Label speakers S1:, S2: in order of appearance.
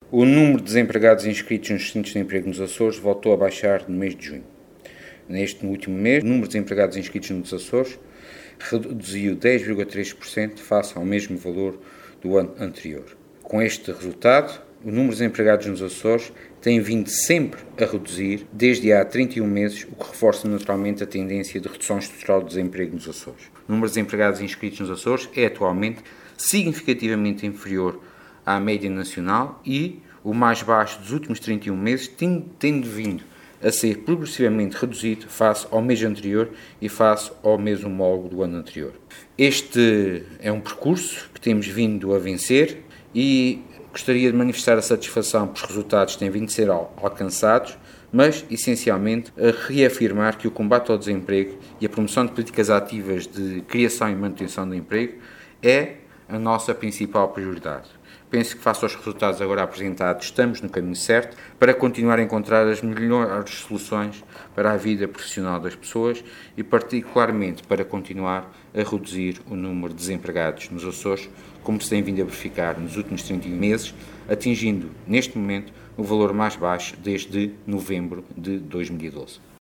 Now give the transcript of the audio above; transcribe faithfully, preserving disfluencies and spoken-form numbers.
S1: O número de desempregados inscritos nos centros de emprego nos Açores voltou a baixar no mês de junho. Neste último mês, o número de desempregados inscritos nos Açores reduziu dez vírgula três por cento face ao mesmo valor do ano anterior. Com este resultado, o número de desempregados nos Açores tem vindo sempre a reduzir desde há trinta e um meses, o que reforça naturalmente a tendência de redução estrutural do desemprego nos Açores. O número de desempregados inscritos nos Açores é atualmente significativamente inferior à média nacional e o mais baixo dos últimos trinta e um meses, tendo vindo a ser progressivamente reduzido face ao mês anterior e face ao mês homólogo do ano anterior. Este é um percurso que temos vindo a vencer e gostaria de manifestar a satisfação pelos resultados que têm vindo a ser alcançados, mas, essencialmente, a reafirmar que o combate ao desemprego e a promoção de políticas ativas de criação e manutenção do emprego é a nossa principal prioridade. Penso que, face aos resultados agora apresentados, estamos no caminho certo para continuar a encontrar as melhores soluções para a vida profissional das pessoas e, particularmente, para continuar a reduzir o número de desempregados nos Açores, como se tem vindo a verificar nos últimos trinta e um meses, atingindo, neste momento, o valor mais baixo desde novembro de dois mil e doze.